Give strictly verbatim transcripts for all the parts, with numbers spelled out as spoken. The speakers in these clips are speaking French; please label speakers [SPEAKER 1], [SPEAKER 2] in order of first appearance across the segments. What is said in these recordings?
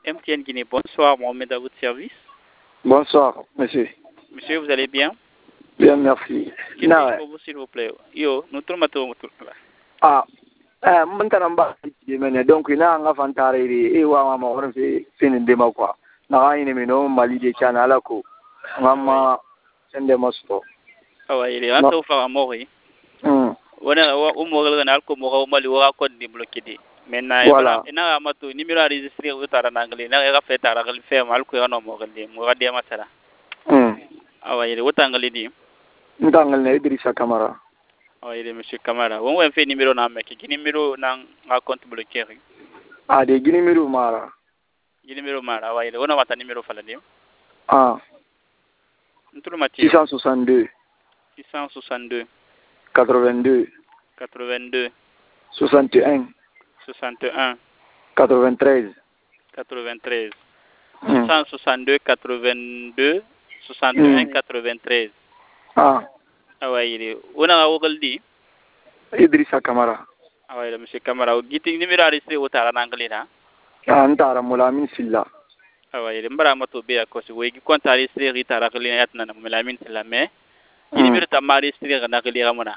[SPEAKER 1] M T N Guinée, bonsoir, Mohamed à votre service.
[SPEAKER 2] Bonsoir, monsieur.
[SPEAKER 1] Monsieur, vous allez bien?
[SPEAKER 2] Bien, merci.
[SPEAKER 1] Qu'est-ce que pour vous, s'il vous plaît? Yo, nous tournons tout.
[SPEAKER 2] Ah, eh, maintenant, donc, il y a un enfant et on va faire une démo quoi. Na ine mino mali de chana la ko. Ngama sende mosto.
[SPEAKER 1] Ah ouais, il est en train de faire mourir.
[SPEAKER 2] Hmm.
[SPEAKER 1] Wana o mo galga na ko mo ko mali wa ko di bloqué di. Maintenant,
[SPEAKER 2] voilà.
[SPEAKER 1] Ina ma to numéro enregistré au tara nangali na ga fait tara gal fait mal ko no mo galdi mo ga de ma sara.
[SPEAKER 2] Hmm.
[SPEAKER 1] Ah ouais, il est autant galdi di.
[SPEAKER 2] Ndangal na Idrissa Camara.
[SPEAKER 1] Ah ouais, il est monsieur Camara. On va faire numéro na me ki numéro na ga compte bloqué.
[SPEAKER 2] Ah, de numéro mara.
[SPEAKER 1] Numéro mara, ah ouais, il est on a mata numéro fala di.
[SPEAKER 2] Ah. six cent soixante-deux.
[SPEAKER 1] six cent soixante-deux.
[SPEAKER 2] quatre-vingt-deux.
[SPEAKER 1] quatre-vingt-deux.
[SPEAKER 2] soixante et un.
[SPEAKER 1] soixante et un.
[SPEAKER 2] quatre-vingt-treize.
[SPEAKER 1] quatre-vingt-treize. six cent soixante-deux, quatre-vingt-deux, soixante et un, quatre-vingt-treize.
[SPEAKER 2] Ah.
[SPEAKER 1] Ah ouais, il est. On a Ogaldi.
[SPEAKER 2] Idrissa Camara.
[SPEAKER 1] Ah ouais, monsieur Camara. Giting numéro enregistré au tara nangali na.
[SPEAKER 2] Ah, ntara Molamin Silla.
[SPEAKER 1] Ah ouais, il est mbara mato be akosi. Oui, qui compte enregistré ritara kali na yatna na Molamin Silla mais. Numéro ta enregistré na kali ramona.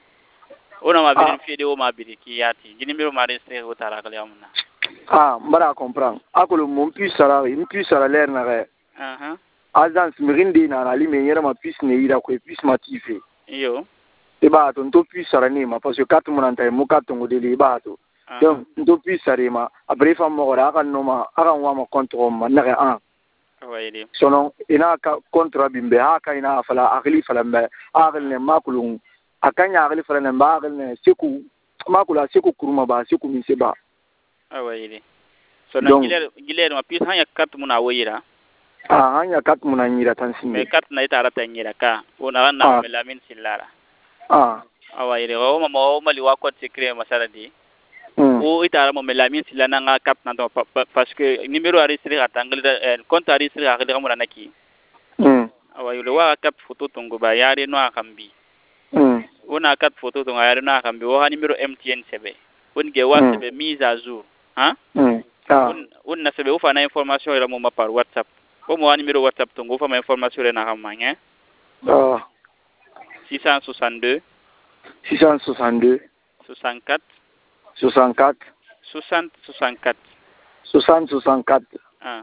[SPEAKER 1] On a ma vérifié de o ma biri ki yati. Numéro enregistré au tara kali ramona.
[SPEAKER 2] Ah, mbara comprendre. Akolo mon puis sara, mon puis sara l'air na re.
[SPEAKER 1] Ah ah.
[SPEAKER 2] Azans mirindi na ali me yera ma puis ne ira ko puis matife.
[SPEAKER 1] Yo.
[SPEAKER 2] E ba to nto puis sara ni ma parce que quatre mon anta mo quatre ngo de li ba to. Donc nto puis sara ma après fa mo ra kan no ma ara wa ma contre ma na re un.
[SPEAKER 1] Ouais,
[SPEAKER 2] sono ina ka kontra bimbe ha ka ina fala akli fala mbe akli ne makulun akanya akli fala ne ba akli ne seku makula seku kuruma ba seku mi seba
[SPEAKER 1] ah ouais so na giler giler ma pis hanya kat muna wayira
[SPEAKER 2] ah hanya kat muna nyira tansi
[SPEAKER 1] me kat na ita rata nyira ka ona na melamin sillara
[SPEAKER 2] ah
[SPEAKER 1] ah ouais o ma mo mali wa ko secret masala di o ita mo melamin silana nga kat na do parce que numéro enregistré atangle compte enregistré akli kamuna naki
[SPEAKER 2] mm
[SPEAKER 1] ah ouais le wa kat photo tongo ba yare no akambi
[SPEAKER 2] mm
[SPEAKER 1] ona kat photo tongo yare no akambi o ha numéro M T N sebe on ge wa sebe mise à jour hein
[SPEAKER 2] mm ah
[SPEAKER 1] on on na sebe o fa na information ira mo ma par WhatsApp o mo numéro WhatsApp tongo fa ma information ira na kamanya
[SPEAKER 2] ah
[SPEAKER 1] six cent soixante-deux
[SPEAKER 2] six cent soixante-deux
[SPEAKER 1] soixante-quatre
[SPEAKER 2] soixante-quatre
[SPEAKER 1] soixante soixante-quatre
[SPEAKER 2] soixante soixante-quatre
[SPEAKER 1] ah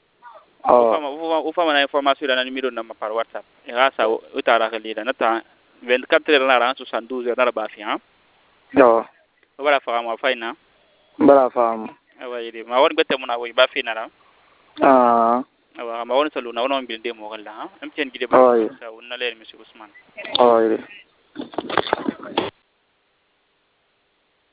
[SPEAKER 2] oh
[SPEAKER 1] fa ma o fa ma na information ira na numéro na ma par WhatsApp e rasa o tara kali na ta vingt-quatre heures na ran soixante-douze heures na ba fi hein
[SPEAKER 2] no
[SPEAKER 1] o bara fa ma fa ina
[SPEAKER 2] bara fam
[SPEAKER 1] awa yidi ma won bette mun awoy ba fi na ran
[SPEAKER 2] ah
[SPEAKER 1] awa ma won salu na won bilde mo galla ha am ten gide ba sa wonna le monsieur Ousmane
[SPEAKER 2] oh